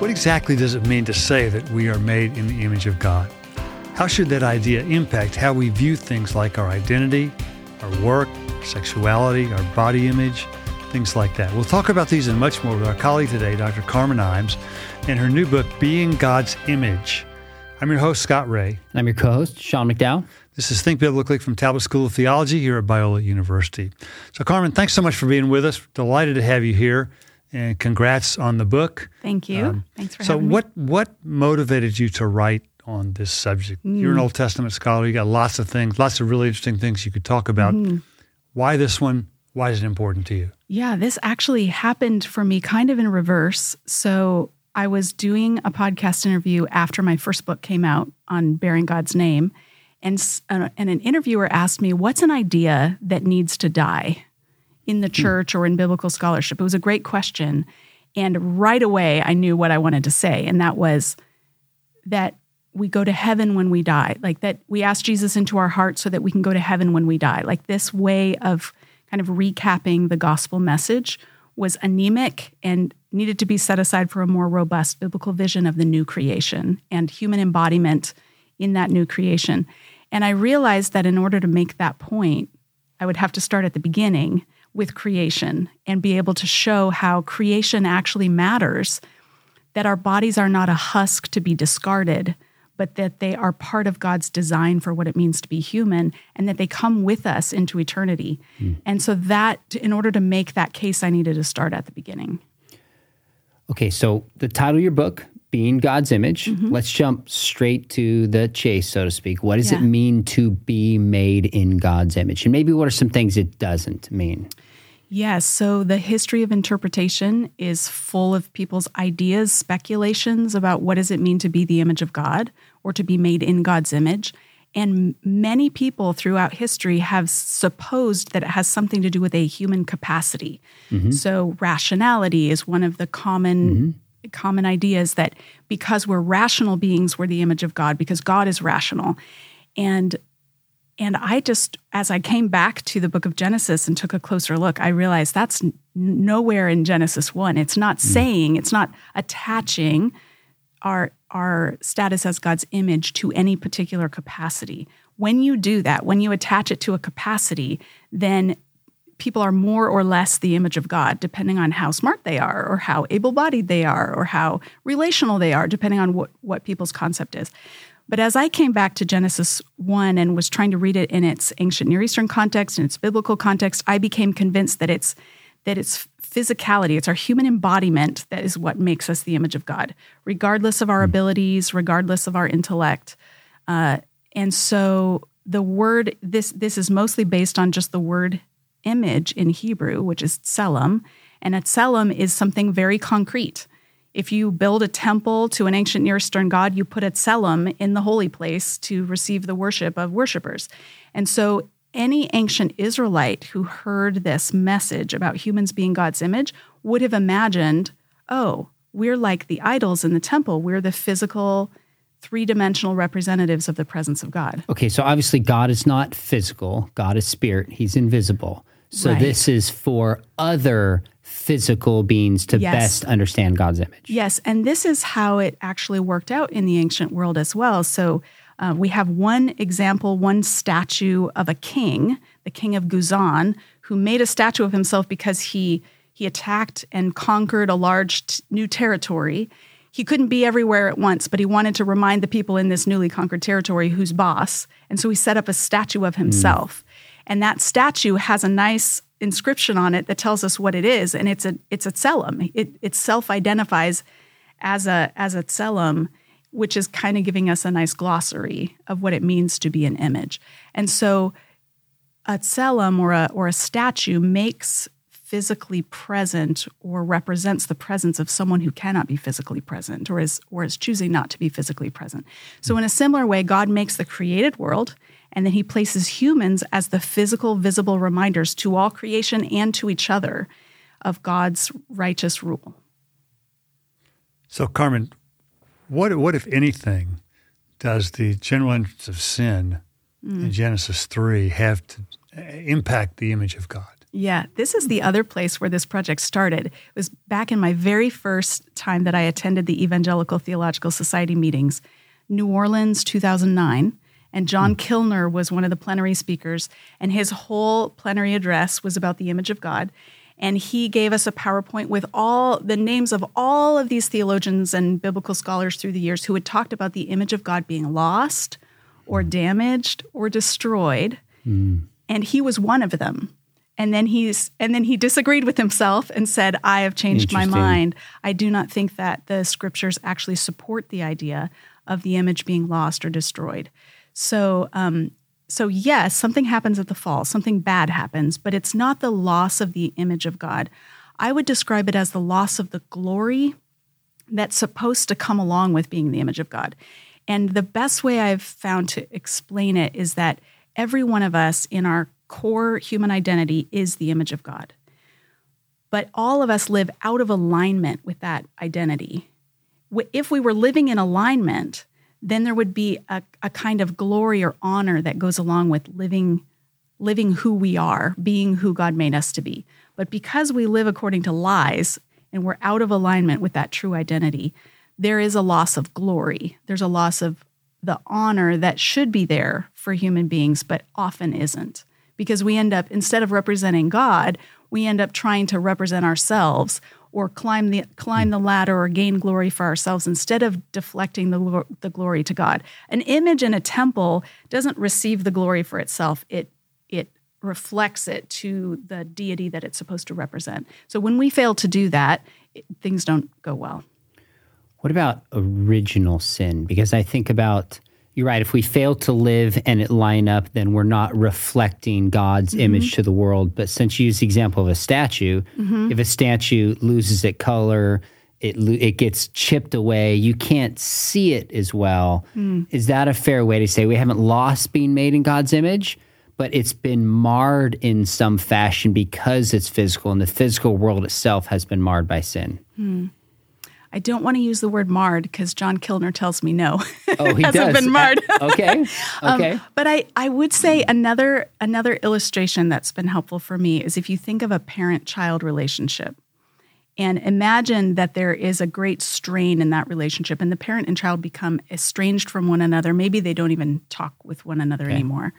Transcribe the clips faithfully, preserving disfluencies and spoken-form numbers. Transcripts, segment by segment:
What exactly does it mean to say that we are made in the image of God? How should that idea impact how we view things like our identity, our work, sexuality, our body image, things like that? We'll talk about these and much more with our colleague today, Doctor Carmen Imes, and her new book, Being God's Image. I'm your host, Scott Ray. And I'm your co-host, Sean McDowell. This is Think Biblically from Talbot School of Theology here at Biola University. So, Carmen, thanks so much for being with us. Delighted to have you here, and congrats on the book. Thank you. Um, Thanks for so having what, me. So what motivated you to write on this subject? Mm. You're an Old Testament scholar. You got lots of things, lots of really interesting things you could talk about. Mm. Why this one? Why is it important to you? Yeah, this actually happened for me kind of in reverse. So I was doing a podcast interview after my first book came out on bearing God's name, and, uh, and an interviewer asked me, what's an idea that needs to die in the church or in biblical scholarship? It was a great question. And right away, I knew what I wanted to say, and that was that we go to heaven when we die, like that we ask Jesus into our heart so that we can go to heaven when we die. Like this way of kind of recapping the gospel message was anemic and needed to be set aside for a more robust biblical vision of the new creation and human embodiment in that new creation. And I realized that in order to make that point, I would have to start at the beginning with creation and be able to show how creation actually matters, that our bodies are not a husk to be discarded, but that they are part of God's design for what it means to be human, and that they come with us into eternity. Mm. And so that, in order to make that case, I needed to start at the beginning. Okay, so the title of your book, Being God's Image, mm-hmm. let's jump straight to the chase, so to speak. What does yeah. it mean to be made in God's image? And maybe what are some things it doesn't mean? Yes, so the history of interpretation is full of people's ideas, speculations about what does it mean to be the image of God or to be made in God's image. And many people throughout history have supposed that it has something to do with a human capacity. Mm-hmm. So rationality is one of the common mm-hmm. common ideas, that because we're rational beings, we're the image of God, because God is rational. And And I just, as I came back to the book of Genesis and took a closer look, I realized that's n- nowhere in Genesis one. It's not mm. saying, it's not attaching our, our status as God's image to any particular capacity. When you do that, when you attach it to a capacity, then people are more or less the image of God, depending on how smart they are or how able-bodied they are or how relational they are, depending on what, what people's concept is. But as I came back to Genesis one and was trying to read it in its ancient Near Eastern context and its biblical context, I became convinced that it's that it's physicality, it's our human embodiment that is what makes us the image of God, regardless of our abilities, regardless of our intellect. Uh, and so the word, this this is mostly based on just the word image in Hebrew, which is tselem, and a tselem is something very concrete. If you build a temple to an ancient Near Eastern god, you put a tselem in the holy place to receive the worship of worshipers. And so any ancient Israelite who heard this message about humans being God's image would have imagined, oh, we're like the idols in the temple. We're the physical, three-dimensional representatives of the presence of God. Okay, so obviously God is not physical. God is spirit. He's invisible. So right. This is for other physical beings to yes. best understand God's image. Yes, and this is how it actually worked out in the ancient world as well. So uh, we have one example, one statue of a king, the king of Guzan, who made a statue of himself because he he attacked and conquered a large t- new territory. He couldn't be everywhere at once, but he wanted to remind the people in this newly conquered territory who's boss. And so he set up a statue of himself. Mm. And that statue has a nice inscription on it that tells us what it is, and it's a it's a tselem. It it self-identifies as a as a tselem, which is kind of giving us a nice glossary of what it means to be an image. And so, a tselem or a or a statue makes physically present or represents the presence of someone who cannot be physically present or is or is choosing not to be physically present. So, in a similar way, God makes the created world. And then he places humans as the physical, visible reminders to all creation and to each other of God's righteous rule. So, Carmen, what, what if anything, does the general entrance of sin mm. in Genesis three have to impact the image of God? Yeah, this is the other place where this project started. It was back in my very first time that I attended the Evangelical Theological Society meetings, New Orleans, two thousand nine. And John Kilner was one of the plenary speakers, and his whole plenary address was about the image of God. And he gave us a PowerPoint with all the names of all of these theologians and biblical scholars through the years who had talked about the image of God being lost or damaged or destroyed. Mm. And he was one of them. And then he's and then he disagreed with himself and said, I have changed my mind. I do not think that the scriptures actually support the idea of the image being lost or destroyed. So, um, so yes, something happens at the fall, something bad happens, but it's not the loss of the image of God. I would describe it as the loss of the glory that's supposed to come along with being the image of God. And the best way I've found to explain it is that every one of us in our core human identity is the image of God. But all of us live out of alignment with that identity. If we were living in alignment, then there would be a, a kind of glory or honor that goes along with living, living who we are, being who God made us to be. But because we live according to lies and we're out of alignment with that true identity, there is a loss of glory. There's a loss of the honor that should be there for human beings, but often isn't. Because we end up, instead of representing God, we end up trying to represent ourselves or climb the climb the ladder or gain glory for ourselves instead of deflecting the, the glory to God. An image in a temple doesn't receive the glory for itself. It it reflects it to the deity that it's supposed to represent. So when we fail to do that, it, things don't go well. What about original sin? Because I think about, you're right, if we fail to live and it line up, then we're not reflecting God's mm-hmm. image to the world. But since you use the example of a statue, mm-hmm. if a statue loses its color, it it gets chipped away, you can't see it as well. Mm. Is that a fair way to say we haven't lost being made in God's image, but it's been marred in some fashion because it's physical, and the physical world itself has been marred by sin? Mm. I don't want to use the word marred because John Kilner tells me no. Oh, he hasn't does. been marred. Okay. Okay. Um, but I, I would say another another illustration that's been helpful for me is if you think of a parent-child relationship and imagine that there is a great strain in that relationship and the parent and child become estranged from one another. Maybe they don't even talk with one another okay. anymore.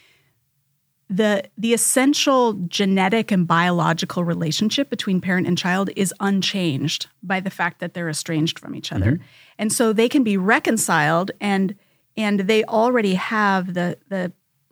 The the essential genetic and biological relationship between parent and child is unchanged by the fact that they're estranged from each other. Mm-hmm. And so they can be reconciled and and they already have the the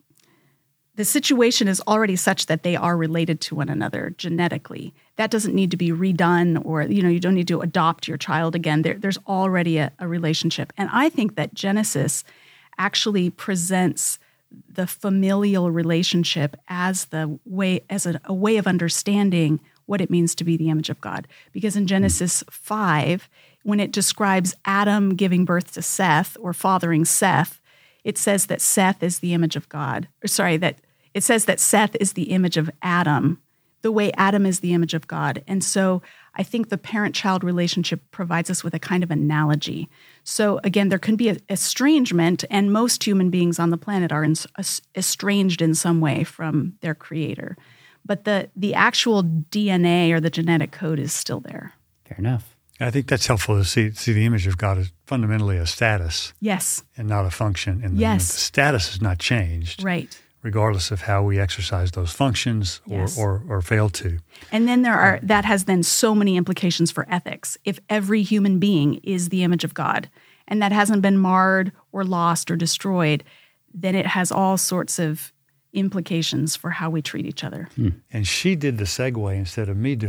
the situation is already such that they are related to one another genetically. That doesn't need to be redone or, you know, you don't need to adopt your child again. There, there's already a, a relationship. And I think that Genesis actually presents the familial relationship as the way as a, a way of understanding what it means to be the image of God. Because in Genesis five, when it describes Adam giving birth to Seth or fathering Seth, it says that Seth is the image of God. Or sorry, that it says that Seth is the image of Adam, the way Adam is the image of God. And so I think the parent-child relationship provides us with a kind of analogy. So again, there can be a estrangement, and most human beings on the planet are in, estranged in some way from their creator. But the the actual D N A or the genetic code is still there. Fair enough. I think that's helpful to see see the image of God as fundamentally a status. Yes. And not a function. And yes. the, the status has not changed. Right. Regardless of how we exercise those functions or, yes. or, or fail to. And then there are that has then so many implications for ethics. If every human being is the image of God and that hasn't been marred or lost or destroyed, then it has all sorts of implications for how we treat each other. Hmm. And she did the segue instead of me doing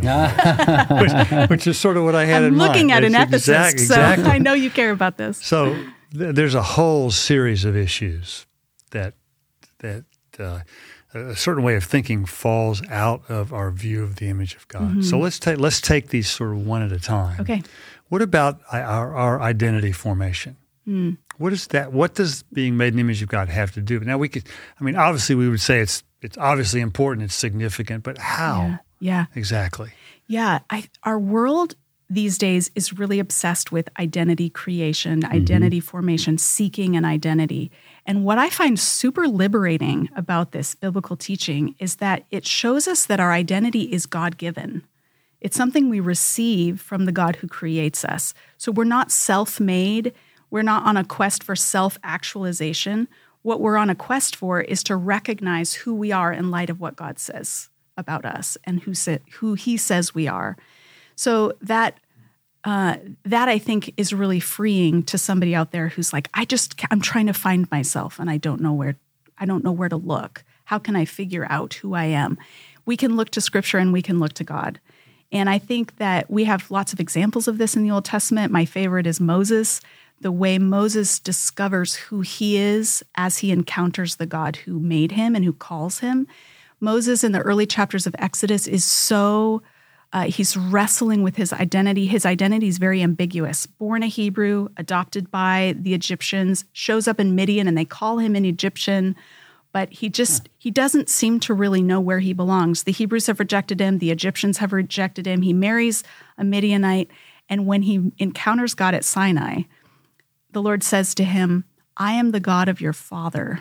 it, which, which is sort of what I had I'm in mind. I'm looking at it's an ethicist, exact, exactly. so I know you care about this. So th- there's a whole series of issues that that Uh, a certain way of thinking falls out of our view of the image of God. Mm-hmm. So let's take let's take these sort of one at a time. Okay. What about our, our identity formation? Mm. What is that? What does being made in the image of God have to do? Now we could, I mean, obviously we would say it's it's obviously important, it's significant, but how? Yeah. yeah. Exactly. Yeah. I, our world these days is really obsessed with identity creation, identity mm-hmm. formation, seeking an identity. And what I find super liberating about this biblical teaching is that it shows us that our identity is God-given. It's something we receive from the God who creates us. So we're not self-made. We're not on a quest for self-actualization. What we're on a quest for is to recognize who we are in light of what God says about us and who sa- who he says we are. So that uh, that I think is really freeing to somebody out there who's like, I just I'm trying to find myself and I don't know where I don't know where to look. How can I figure out who I am? We can look to Scripture and we can look to God. And I think that we have lots of examples of this in the Old Testament. My favorite is Moses. The way Moses discovers who he is as he encounters the God who made him and who calls him. Moses in the early chapters of Exodus is so, uh, he's wrestling with his identity. His identity is very ambiguous. Born a Hebrew, adopted by the Egyptians, shows up in Midian and they call him an Egyptian, but he just, he doesn't seem to really know where he belongs. The Hebrews have rejected him. The Egyptians have rejected him. He marries a Midianite. And when he encounters God at Sinai, the Lord says to him, I am the God of your father,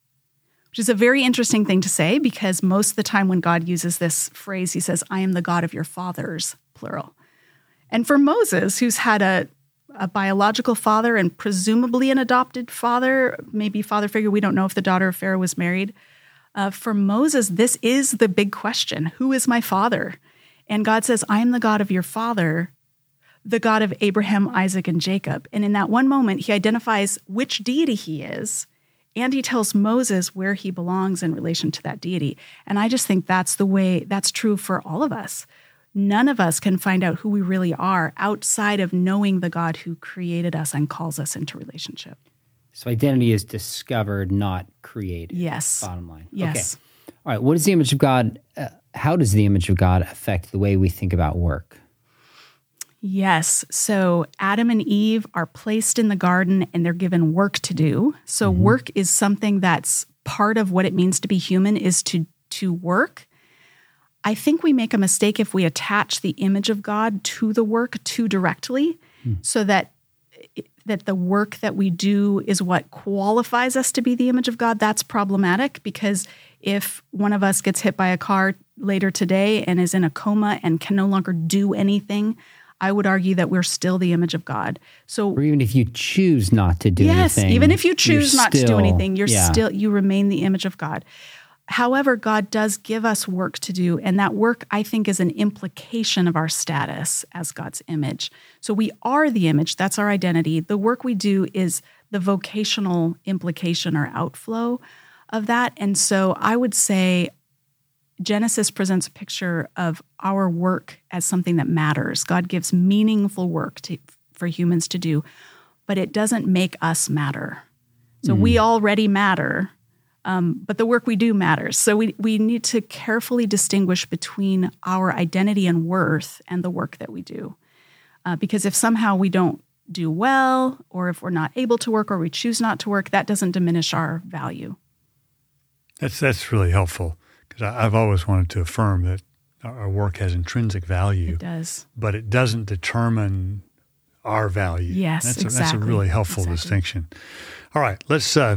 which is a very interesting thing to say because most of the time when God uses this phrase, he says, I am the God of your fathers, plural. And for Moses, who's had a, a biological father and presumably an adopted father, maybe father figure, we don't know if the daughter of Pharaoh was married. Uh, for Moses, this is the big question. Who is my father? And God says, I am the God of your father, the God of Abraham, Isaac, and Jacob. And in that one moment, he identifies which deity he is, and he tells Moses where he belongs in relation to that deity. And I just think that's the way, that's true for all of us. None of us can find out who we really are outside of knowing the God who created us and calls us into relationship. So identity is discovered, not created. Yes. Bottom line. Yes. Okay. All right. What is the image of God? Uh, how does the image of God affect the way we think about work? Yes. So Adam and Eve are placed in the garden and they're given work to do. So mm-hmm. work is something that's part of what it means to be human, is to, to work. I think we make a mistake if we attach the image of God to the work too directly, mm. so that that the work that we do is what qualifies us to be the image of God. That's problematic because if one of us gets hit by a car later today and is in a coma and can no longer do anything, I would argue that we're still the image of God. So, or even if you choose not to do yes, anything. Yes, even if you choose not still, to do anything, you're yeah. still, you remain the image of God. However, God does give us work to do, and that work, I think, is an implication of our status as God's image. So we are the image. That's our identity. The work we do is the vocational implication or outflow of that. And so I would say Genesis presents a picture of our work as something that matters. God gives meaningful work to, for humans to do, but it doesn't make us matter. So mm. we already matter. Um, but the work we do matters. So we, we need to carefully distinguish between our identity and worth and the work that we do. Uh, because if somehow we don't do well, or if we're not able to work, or we choose not to work, that doesn't diminish our value. That's that's really helpful, because I've always wanted to affirm that our work has intrinsic value. It does. But it doesn't determine our value. Yes, that's exactly. A, that's a really helpful exactly. distinction. All right, let's uh,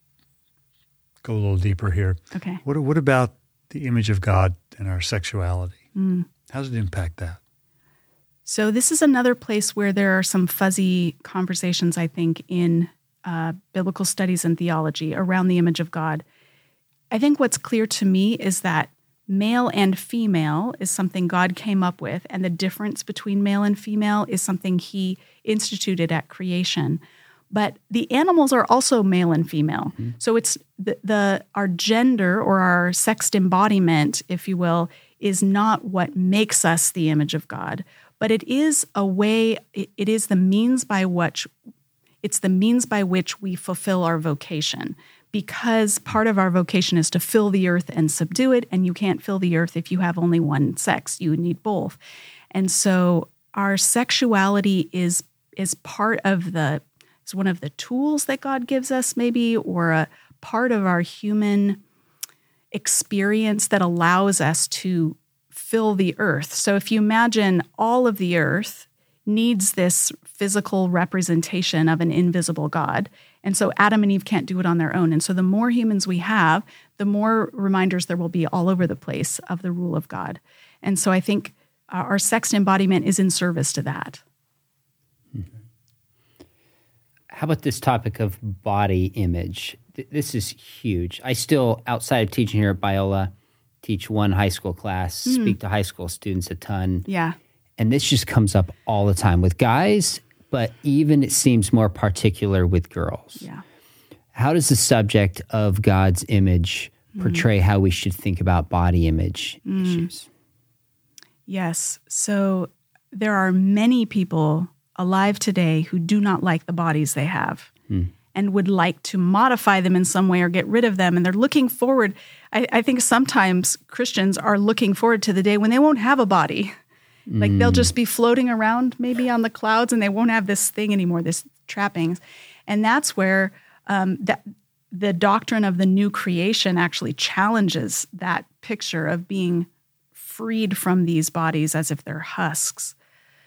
go a little deeper here. Okay. What what about the image of God and our sexuality? Mm. How does it impact that? So this is another place where there are some fuzzy conversations, I think, in uh, biblical studies and theology around the image of God. I think what's clear to me is that male and female is something God came up with, and the difference between male and female is something he instituted at creation. But the animals are also male and female. Mm-hmm. So it's the, the our gender or our sexed embodiment, if you will, is not what makes us the image of God, but it is a way, it, it is the means by which, it's the means by which we fulfill our vocation. Because part of our vocation is to fill the earth and subdue it, and you can't fill the earth if you have only one sex. You need both. And so our sexuality is is part of the It's one of the tools that God gives us, maybe, or a part of our human experience that allows us to fill the earth. So if you imagine all of the earth needs this physical representation of an invisible God. And so Adam and Eve can't do it on their own. And so the more humans we have, the more reminders there will be all over the place of the rule of God. And so I think our sex embodiment is in service to that. How about this topic of body image? This is huge. I still, outside of teaching here at Biola, teach one high school class, mm. speak to high school students a ton. Yeah. And this just comes up all the time with guys, but even it seems more particular with girls. Yeah. How does the subject of God's image portray mm. how we should think about body image mm. issues? Yes. So there are many people alive today who do not like the bodies they have mm. and would like to modify them in some way or get rid of them. And they're looking forward. I, I think sometimes Christians are looking forward to the day when they won't have a body. Like mm. they'll just be floating around maybe on the clouds and they won't have this thing anymore, this trappings. And that's where um, that the doctrine of the new creation actually challenges that picture of being freed from these bodies as if they're husks.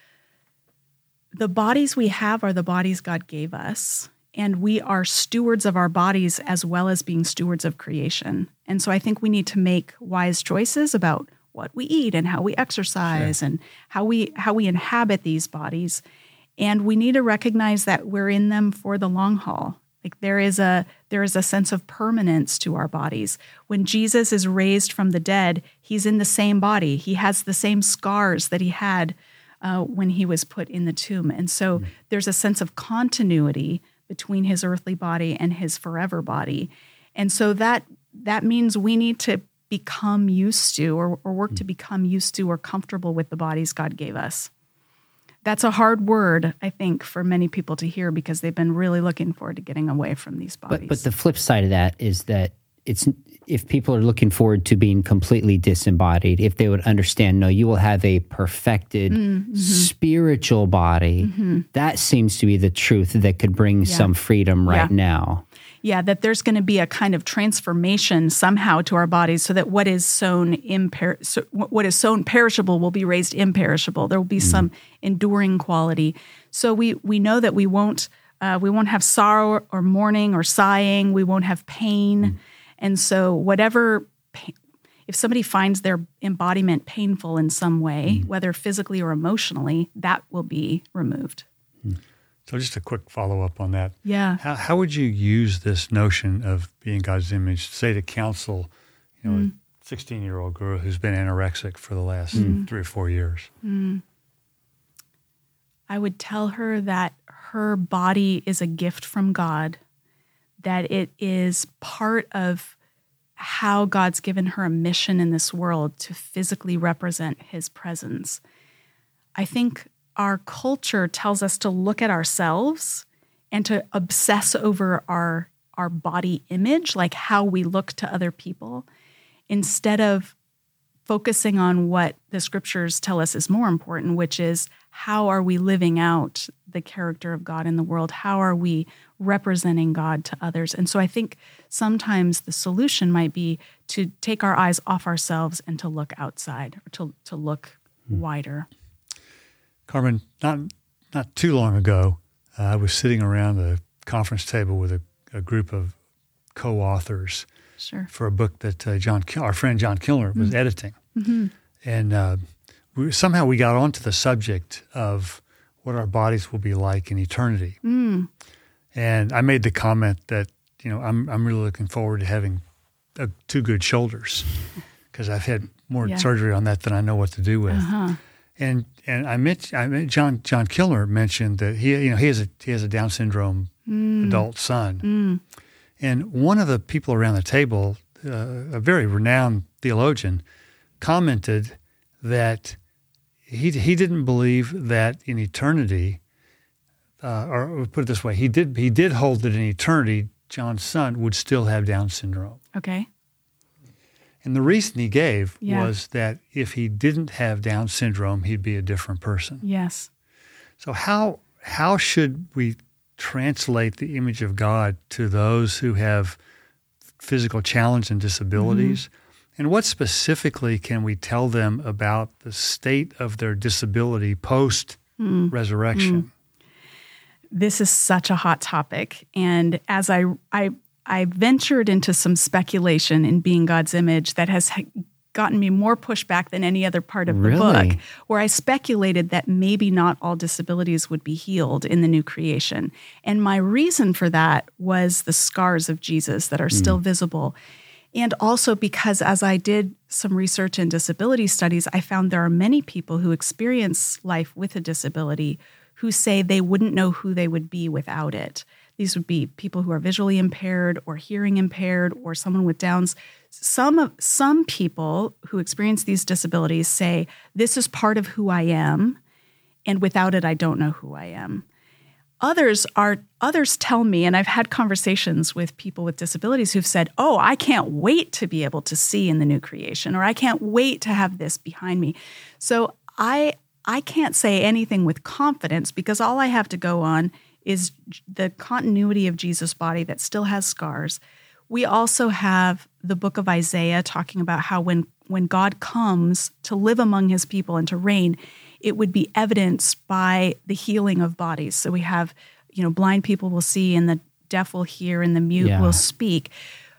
The bodies we have are the bodies God gave us, and we are stewards of our bodies as well as being stewards of creation. And so I think we need to make wise choices about what we eat and how we exercise sure. and how we how we inhabit these bodies. And we need to recognize that we're in them for the long haul. Like there is a there is a sense of permanence to our bodies. When Jesus is raised from the dead, he's in the same body. He has the same scars that he had uh, when he was put in the tomb. And so mm-hmm. there's a sense of continuity between his earthly body and his forever body. And so that that means we need to become used to or, or work mm-hmm. to become used to or comfortable with the bodies God gave us. That's a hard word, I think, for many people to hear because they've been really looking forward to getting away from these bodies. But, but the flip side of that is that it's if people are looking forward to being completely disembodied, if they would understand, no, you will have a perfected mm-hmm. spiritual body, mm-hmm. that seems to be the truth that could bring yeah. some freedom right yeah. now. Yeah, that there's going to be a kind of transformation somehow to our bodies so that what is sown imper- so what is sown perishable will be raised imperishable. There will be mm. some enduring quality. So we we know that we won't uh, we won't have sorrow or mourning or sighing. We won't have pain. Mm. And so whatever, pain, if somebody finds their embodiment painful in some way, mm. whether physically or emotionally, that will be removed. Mm. So just a quick follow-up on that. Yeah. How, how would you use this notion of being God's image, say, to counsel, you know, mm. a sixteen-year-old girl who's been anorexic for the last mm. three or four years? Mm. I would tell her that her body is a gift from God, that it is part of how God's given her a mission in this world to physically represent his presence. I think our culture tells us to look at ourselves and to obsess over our, our body image, like how we look to other people, instead of focusing on what the scriptures tell us is more important, which is how are we living out the character of God in the world? How are we representing God to others? And so I think sometimes the solution might be to take our eyes off ourselves and to look outside, or to, to look hmm. wider. Carmen, not not too long ago, uh, I was sitting around a conference table with a, a group of co-authors sure. for a book that uh, John, our friend John Kilner was mm-hmm. editing. Mm-hmm. And uh, we, somehow we got onto the subject of what our bodies will be like in eternity. Mm. And I made the comment that, you know, I'm I'm really looking forward to having uh, two good shoulders because I've had more yeah. surgery on that than I know what to do with. Uh-huh. And and I met I met John John Kilner mentioned that he you know he has a he has a Down syndrome mm. adult son, mm. and one of the people around the table, uh, a very renowned theologian, commented that he he didn't believe that in eternity, uh, or put it this way, he did he did hold that in eternity John's son would still have Down syndrome. Okay. And the reason he gave yeah. was that if he didn't have Down syndrome, he'd be a different person. Yes. So how how should we translate the image of God to those who have physical challenge and disabilities? Mm-hmm. And what specifically can we tell them about the state of their disability post mm. resurrection? Mm. This is such a hot topic. And as I, I, I ventured into some speculation in Being God's Image that has gotten me more pushback than any other part of the really? book, where I speculated that maybe not all disabilities would be healed in the new creation. And my reason for that was the scars of Jesus that are mm. still visible. And also because as I did some research in disability studies, I found there are many people who experience life with a disability who say they wouldn't know who they would be without it. These would be people who are visually impaired or hearing impaired or someone with Downs. Some of, some people who experience these disabilities say, this is part of who I am, and without it, I don't know who I am. Others are others tell me, and I've had conversations with people with disabilities who've said, oh, I can't wait to be able to see in the new creation, or I can't wait to have this behind me. So I I can't say anything with confidence because all I have to go on is the continuity of Jesus' body that still has scars. We also have the book of Isaiah talking about how when, when God comes to live among his people and to reign, it would be evidenced by the healing of bodies. So we have, you know, blind people will see and the deaf will hear and the mute yeah. will speak.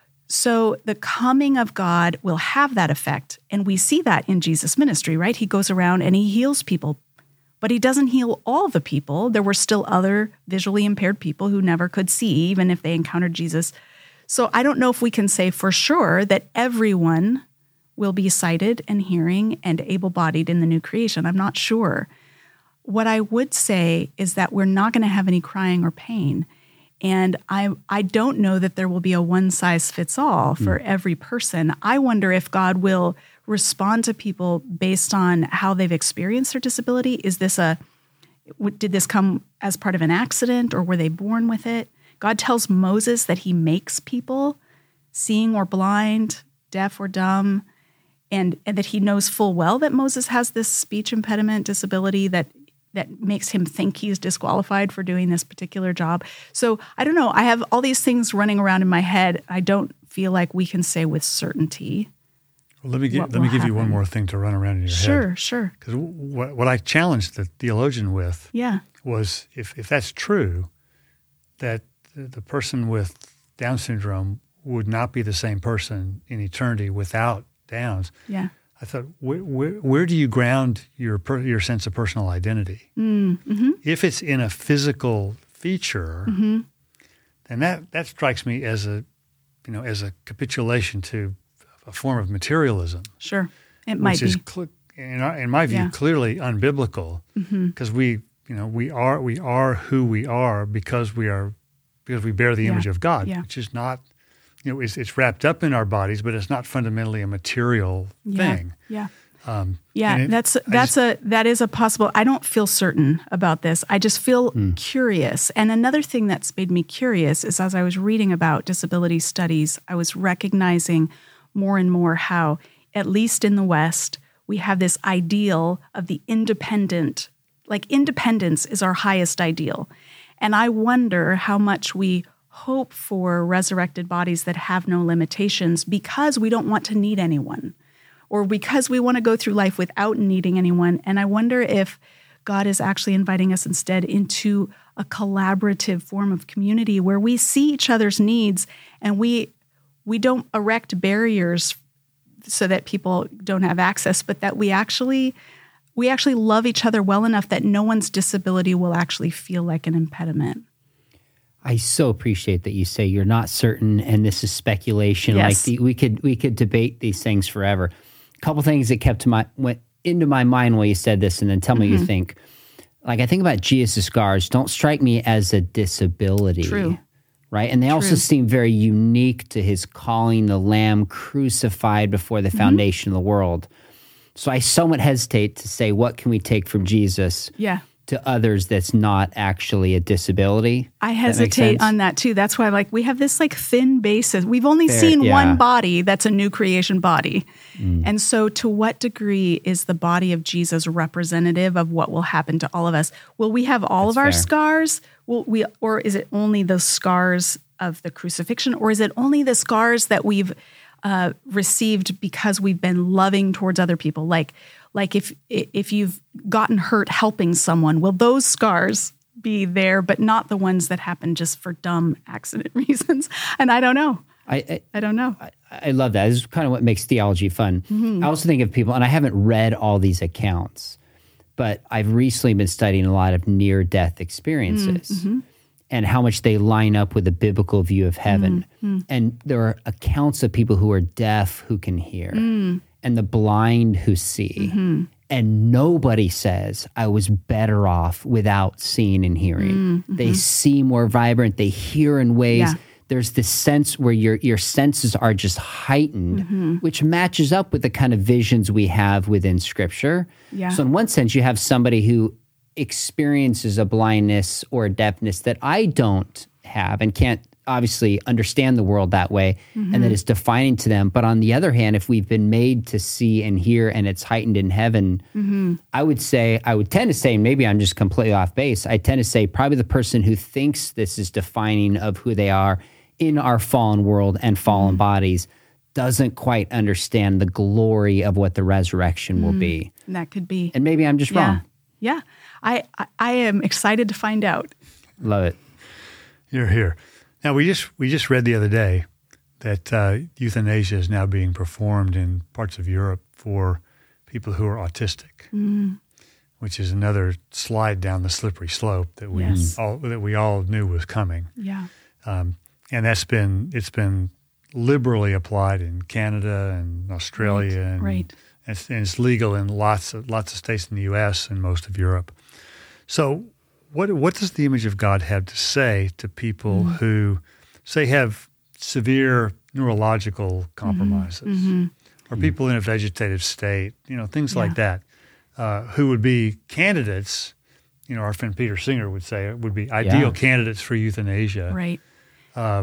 So the coming of God will have that effect. And we see that in Jesus' ministry, right? He goes around and he heals people, but he doesn't heal all the people. There were still other visually impaired people who never could see, even if they encountered Jesus. So I don't know if we can say for sure that everyone will be sighted and hearing and able-bodied in the new creation. I'm not sure. What I would say is that we're not going to have any crying or pain. And I I don't know that there will be a one-size-fits-all for mm. every person. I wonder if God will respond to people based on how they've experienced their disability. Is this a, did this come as part of an accident or were they born with it? God tells Moses that he makes people seeing or blind, deaf or dumb, and, and that he knows full well that Moses has this speech impediment disability that that makes him think he's disqualified for doing this particular job. So I don't know. I have all these things running around in my head. I don't feel like we can say with certainty. Well, let me give, let me give happen. you one more thing to run around in your sure, head. Sure, sure. Because what, what I challenged the theologian with yeah. was if, if that's true, that the person with Down syndrome would not be the same person in eternity without Downs. Yeah. I thought, where, where, where do you ground your per, your sense of personal identity? Mm-hmm. If it's in a physical feature, mm-hmm. then that, that strikes me as a, you know, as a capitulation to a form of materialism. Sure, it might which be. Is cl- in, our, in my view, yeah. clearly unbiblical, because mm-hmm. we, you know, we are we are who we are because we are because we bear the yeah. image of God, yeah. which is not. You know, it's, it's wrapped up in our bodies, but it's not fundamentally a material yeah, thing. Yeah, um, yeah. it, That's that's just, a that is a possible. I don't feel certain about this. I just feel mm. curious. And another thing that's made me curious is as I was reading about disability studies, I was recognizing more and more how, at least in the West, we have this ideal of the independent. Like independence is our highest ideal, and I wonder how much we hope for resurrected bodies that have no limitations because we don't want to need anyone or because we want to go through life without needing anyone. And I wonder if God is actually inviting us instead into a collaborative form of community where we see each other's needs and we we don't erect barriers so that people don't have access, but that we actually we actually love each other well enough that no one's disability will actually feel like an impediment. I so appreciate that you say you're not certain, and this is speculation. Yes. Like the, we could we could debate these things forever. A couple things that kept to my went into my mind while you said this, and then tell me mm-hmm. what you think. Like I think about Jesus' scars don't strike me as a disability. True. Right? And they True. also seem very unique to his calling the Lamb crucified before the mm-hmm. foundation of the world. So I somewhat hesitate to say, what can we take from Jesus yeah. to others that's not actually a disability? I hesitate on that too. That's why I'm like, we have this like thin basis. We've only Fair, seen yeah. one body that's a new creation body. Mm. And so to what degree is the body of Jesus representative of what will happen to all of us? Will we have all that's of our fair. scars? Will we, or is it only the scars of the crucifixion? Or is it only the scars that we've uh, received because we've been loving towards other people? Like, like if if you've gotten hurt helping someone, will those scars be there, but not the ones that happen just for dumb accident reasons? And I don't know. I, I, I don't know. I, I love that. This is kind of what makes theology fun. Mm-hmm. I also think of people, and I haven't read all these accounts, but I've recently been studying a lot of near-death experiences mm-hmm. and how much they line up with the biblical view of heaven. Mm-hmm. And there are accounts of people who are deaf who can hear, mm. and the blind who see. Mm-hmm. And nobody says, I was better off without seeing and hearing. Mm-hmm. They see more vibrant, they hear in ways. Yeah. There's this sense where your your senses are just heightened, mm-hmm. which matches up with the kind of visions we have within Scripture. Yeah. So in one sense, you have somebody who experiences a blindness or a deafness that I don't have and can't obviously understand the world that way, mm-hmm. and that is defining to them. But on the other hand, if we've been made to see and hear and it's heightened in heaven, mm-hmm. I would say, I would tend to say, maybe I'm just completely off base, I tend to say probably the person who thinks this is defining of who they are in our fallen world and fallen mm. bodies doesn't quite understand the glory of what the resurrection mm. will be. That could be. And maybe I'm just yeah. wrong. Yeah. I, I I am excited to find out. Love it. You're here. Now, we just we just read the other day that uh, euthanasia is now being performed in parts of Europe for people who are autistic, mm. which is another slide down the slippery slope that we yes. all that we all knew was coming. Yeah. Um, And that's been it's been liberally applied in Canada and Australia, right. and, right. and, it's, and it's legal in lots of lots of states in the U S and most of Europe. So, what what does the image of God have to say to people mm. who, say, have severe neurological compromises, mm-hmm. or mm. people in a vegetative state, you know, things yeah. like that, uh, who would be candidates? You know, our friend Peter Singer would say would be ideal yeah. candidates for euthanasia, right? Uh,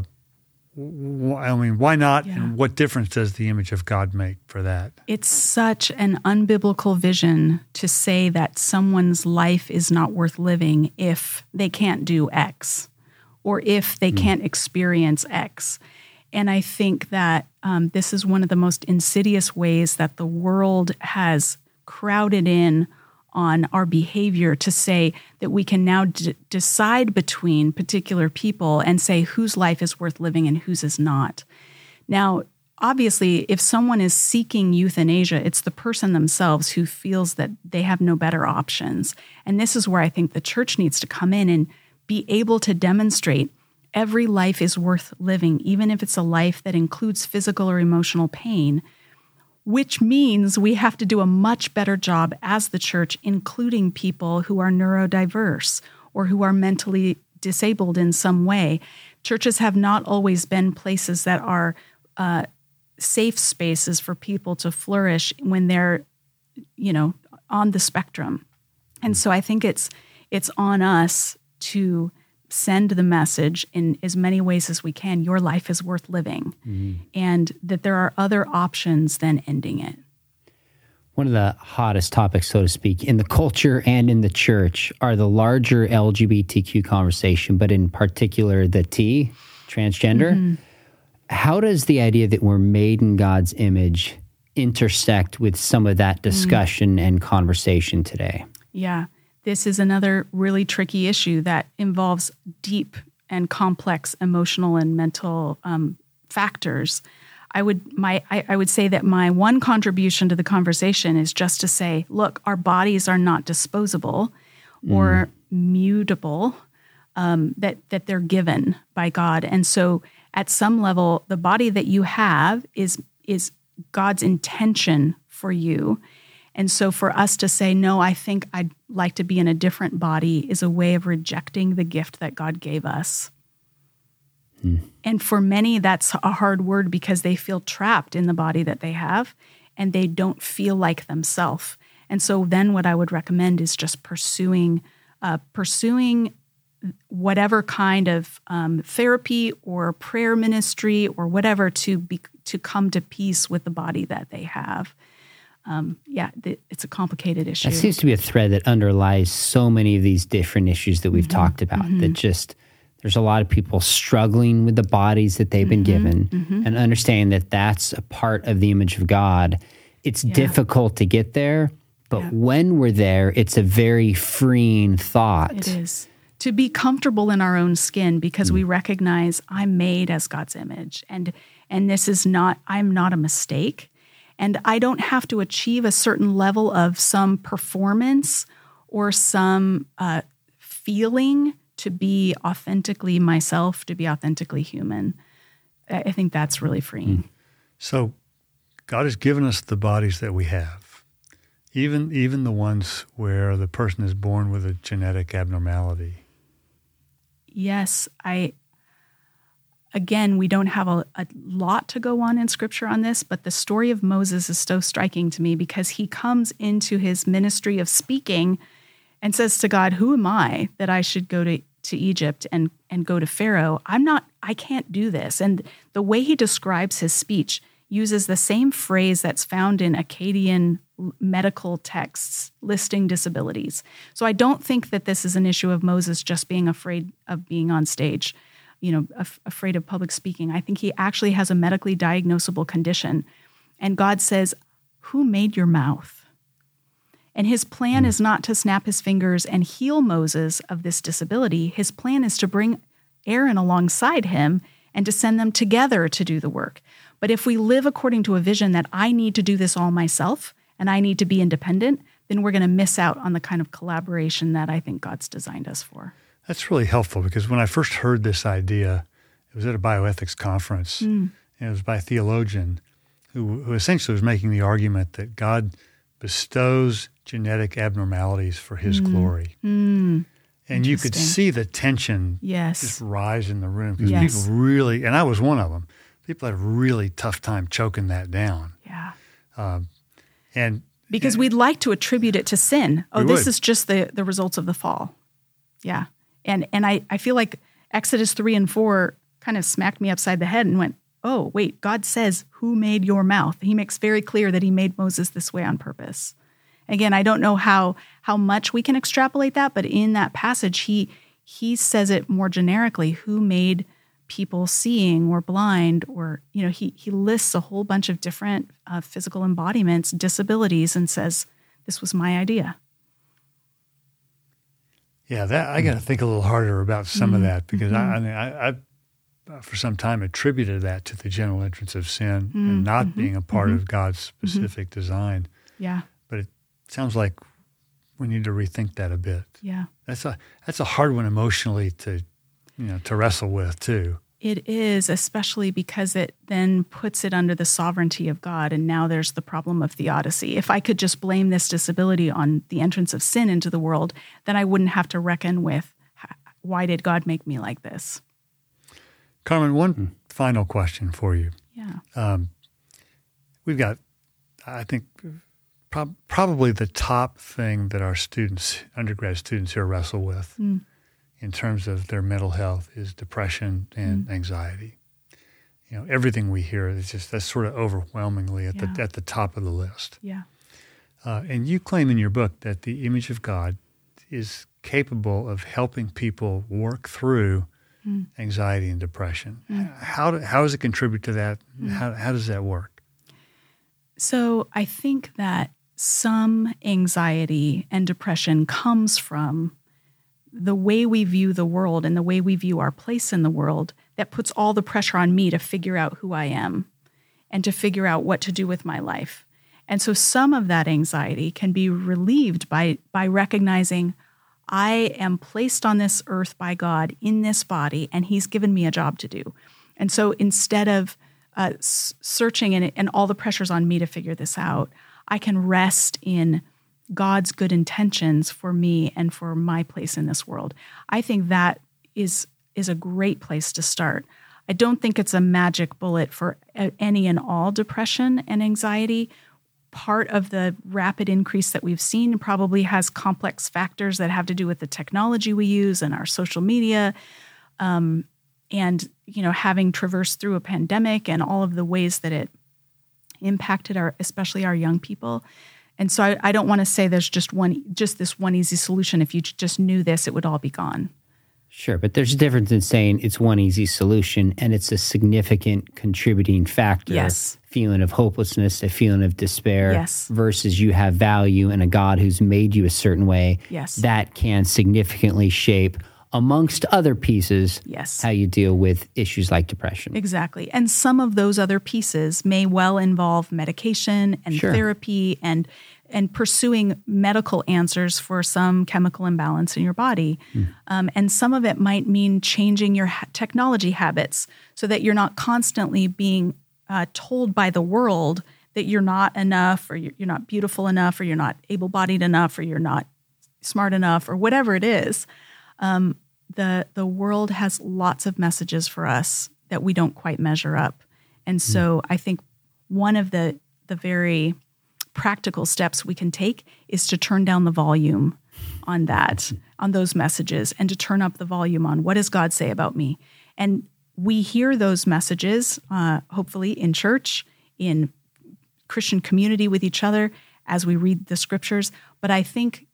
w- I mean, why not? Yeah. And what difference does the image of God make for that? It's such an unbiblical vision to say that someone's life is not worth living if they can't do X, or if they mm. can't experience X. And I think that um, this is one of the most insidious ways that the world has crowded in on our behavior to say that we can now d- decide between particular people and say whose life is worth living and whose is not. Now, obviously, if someone is seeking euthanasia, it's the person themselves who feels that they have no better options. And this is where I think the church needs to come in and be able to demonstrate every life is worth living, even if it's a life that includes physical or emotional pain, which means we have to do a much better job as the church, including people who are neurodiverse or who are mentally disabled in some way. Churches have not always been places that are uh, safe spaces for people to flourish when they're, you know, on the spectrum. And so I think it's it's on us to send the message in as many ways as we can, your life is worth living, mm-hmm. and that there are other options than ending it. One of the hottest topics, so to speak, in the culture and in the church are the larger L G B T Q conversation, but in particular the T, transgender. Mm-hmm. How does the idea that we're made in God's image intersect with some of that discussion mm-hmm. and conversation today? Yeah. This is another really tricky issue that involves deep and complex emotional and mental um, factors. I would my I, I would say that my one contribution to the conversation is just to say, look, our bodies are not disposable or mm. mutable, um, that that they're given by God, and so at some level, the body that you have is is God's intention for you. And so for us to say, no, I think I'd like to be in a different body is a way of rejecting the gift that God gave us. Hmm. And for many, that's a hard word because they feel trapped in the body that they have and they don't feel like themselves. And so then what I would recommend is just pursuing uh, pursuing whatever kind of um, therapy or prayer ministry or whatever to be, to come to peace with the body that they have. Um, yeah, th- it's a complicated issue. That seems to be a thread that underlies so many of these different issues that we've mm-hmm. talked about, mm-hmm. that just, there's a lot of people struggling with the bodies that they've mm-hmm. been given mm-hmm. and understanding that that's a part of the image of God. It's yeah. difficult to get there, But Yeah. when we're there, it's a very freeing thought. It is. To be comfortable in our own skin because we recognize I'm made as God's image, and and this is not, I'm not a mistake, and I don't have to achieve a certain level of some performance or some uh, feeling to be authentically myself, to be authentically human. I I think that's really freeing. So God has given us the bodies that we have, even even the ones where the person is born with a genetic abnormality. Yes, I, again, we don't have a, a lot to go on in Scripture on this, but the story of Moses is so striking to me because he comes into his ministry of speaking and says to God, who am I that I should go to, to Egypt and, and go to Pharaoh? I'm not, I can't do this. And the way he describes his speech uses the same phrase that's found in Akkadian medical texts listing disabilities. So I don't think that this is an issue of Moses just being afraid of being on stage, you know, af- afraid of public speaking. I think he actually has a medically diagnosable condition. And God says, who made your mouth? And his plan is not to snap his fingers and heal Moses of this disability. His plan is to bring Aaron alongside him and to send them together to do the work. But if we live according to a vision that I need to do this all myself and I need to be independent, then we're going to miss out on the kind of collaboration that I think God's designed us for. That's really helpful because when I first heard this idea, it was at a bioethics conference, mm. and it was by a theologian who, who essentially was making the argument that God bestows genetic abnormalities for his mm. glory. Mm. And you could see the tension yes. just rise in the room because yes. people really, and I was one of them, people had a really tough time choking that down. Yeah. Um, and Because and, we'd like to attribute it to sin. Oh, this would. is just the, the results of the fall. Yeah. And and I, I feel like Exodus three and four kind of smacked me upside the head and went, oh, wait, God says, who made your mouth? He makes very clear that he made Moses this way on purpose. Again, I don't know how how much we can extrapolate that, but in that passage, he he says it more generically, who made people seeing or blind, or, you know, he he lists a whole bunch of different uh, physical embodiments, disabilities, and says, this was my idea. Yeah, that I got to think a little harder about some mm-hmm. of that because mm-hmm. I, I mean, I, I, for some time, attributed that to the general entrance of sin mm-hmm. and not mm-hmm. being a part mm-hmm. of God's specific mm-hmm. design. Yeah. But it sounds like we need to rethink that a bit. Yeah. That's a that's a hard one emotionally to, you know, to wrestle with too. It is, especially because it then puts it under the sovereignty of God, and now there's the problem of theodicy. If I could just blame this disability on the entrance of sin into the world, then I wouldn't have to reckon with, why did God make me like this? Carmen, one mm. final question for you. Yeah. Um, we've got, I think, prob- probably the top thing that our students, undergrad students here wrestle with mm. in terms of their mental health is depression and mm. anxiety. You know, everything we hear is just, that's sort of overwhelmingly at yeah. the at the top of the list. Yeah. Uh, and you claim in your book that the image of God is capable of helping people work through mm. anxiety and depression. Mm. How do, how does it contribute to that? Mm. How how does that work? So I think that some anxiety and depression comes from the way we view the world and the way we view our place in the world that puts all the pressure on me to figure out who I am and to figure out what to do with my life. And so some of that anxiety can be relieved by, by recognizing I am placed on this earth by God in this body, and he's given me a job to do. And so instead of uh, s- searching and, and all the pressure's on me to figure this out, I can rest in God's good intentions for me and for my place in this world. I think that is is a great place to start. I don't think it's a magic bullet for any and all depression and anxiety. Part of the rapid increase that we've seen probably has complex factors that have to do with the technology we use and our social media, um, and you know, having traversed through a pandemic and all of the ways that it impacted our, especially our young people. And so I, I don't want to say there's just one, just this one easy solution. If you just knew this, it would all be gone. Sure, but there's a difference in saying it's one easy solution and it's a significant contributing factor. Yes. Feeling of hopelessness, a feeling of despair, yes. versus you have value in a God who's made you a certain way. Yes. That can significantly shape, amongst other pieces, yes. how you deal with issues like depression. Exactly. And some of those other pieces may well involve medication and Sure. therapy and and pursuing medical answers for some chemical imbalance in your body. Mm. Um, and some of it might mean changing your ha- technology habits so that you're not constantly being uh, told by the world that you're not enough, or you're, you're not beautiful enough, or you're not able-bodied enough, or you're not smart enough, or whatever it is. Um, the the world has lots of messages for us that we don't quite measure up. And so mm. I think one of the the very practical steps we can take is to turn down the volume on that, on those messages, and to turn up the volume on what does God say about me. And we hear those messages, uh, hopefully in church, in Christian community with each other, as we read the scriptures. But I think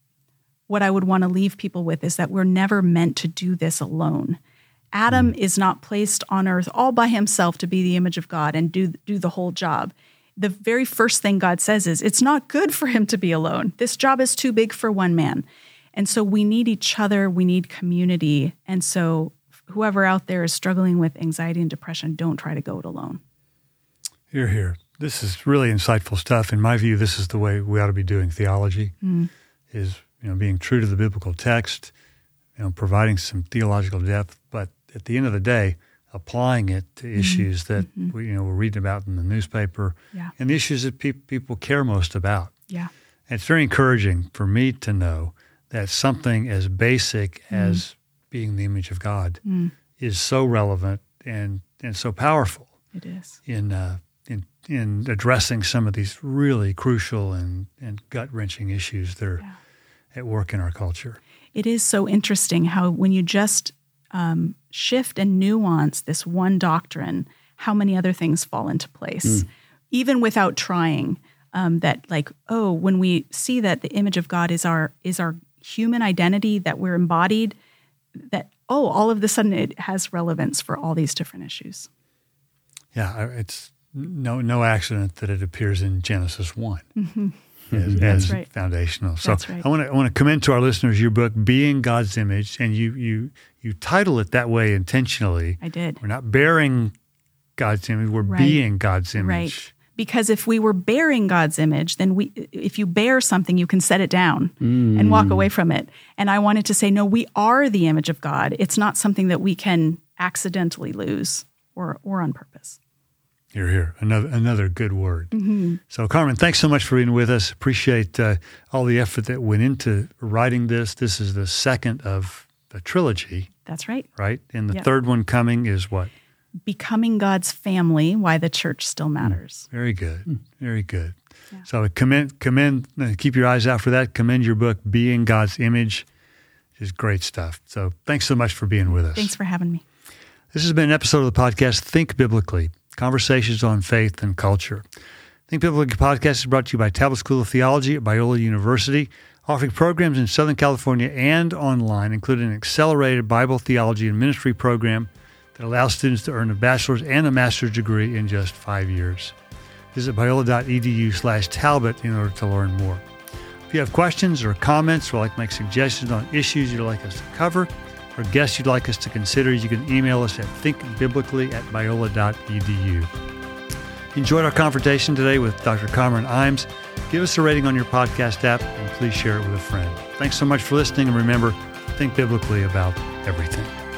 what I would want to leave people with is that we're never meant to do this alone. Adam mm. is not placed on earth all by himself to be the image of God and do do the whole job. The very first thing God says is, it's not good for him to be alone. This job is too big for one man. And so we need each other. We need community. And so whoever out there is struggling with anxiety and depression, don't try to go it alone. Hear, hear. This is really insightful stuff. In my view, this is the way we ought to be doing theology, mm. is you know being true to the biblical text, you know, providing some theological depth, but at the end of the day, applying it to issues mm-hmm. that mm-hmm. we, you know, we're reading about in the newspaper, yeah. and the issues that pe- people care most about. Yeah, and it's very encouraging for me to know that something as basic mm. as being the image of God mm. is so relevant and, and so powerful. It is in uh, in in addressing some of these really crucial and, and gut wrenching issues that are yeah. at work in our culture. It is so interesting how when you just Um, shift and nuance this one doctrine, how many other things fall into place, mm. even without trying. Um, that like, oh, when we see that the image of God is our is our human identity, that we're embodied, that oh, all of a sudden it has relevance for all these different issues. Yeah, it's no no accident that it appears in Genesis one. Mm-hmm. As, That's as right. foundational. So That's right. I want to I want to commend to our listeners your book, Being God's Image, and you you you title it that way intentionally. I did. We're not bearing God's image; we're right. being God's image. Right. Because if we were bearing God's image, then we if you bear something, you can set it down mm. and walk away from it. And I wanted to say, no, we are the image of God. It's not something that we can accidentally lose or or on purpose. You're here. Another another good word. Mm-hmm. So, Carmen, thanks so much for being with us. Appreciate uh, all the effort that went into writing this. This is the second of a trilogy. That's right. Right? And the yep. third one coming is what? Becoming God's Family, Why the Church Still Matters. Mm. Very good. Mm. Very good. Yeah. So commend, commend, uh, keep your eyes out for that. Commend your book, Being God's Image. It's great stuff. So thanks so much for being with us. Thanks for having me. This has been an episode of the podcast, Think Biblically, Conversations on Faith and Culture. Think Biblically podcast is brought to you by Talbot School of Theology at Biola University, offering programs in Southern California and online, including an accelerated Bible theology and ministry program that allows students to earn a bachelor's and a master's degree in just five years. Visit biola.edu slash Talbot in order to learn more. If you have questions or comments or like to make suggestions on issues you'd like us to cover or guests you'd like us to consider, you can email us at thinkbiblically at biola.edu. Enjoyed our conversation today with Doctor Cameron Imes. Give us a rating on your podcast app and please share it with a friend. Thanks so much for listening, and remember, think biblically about everything.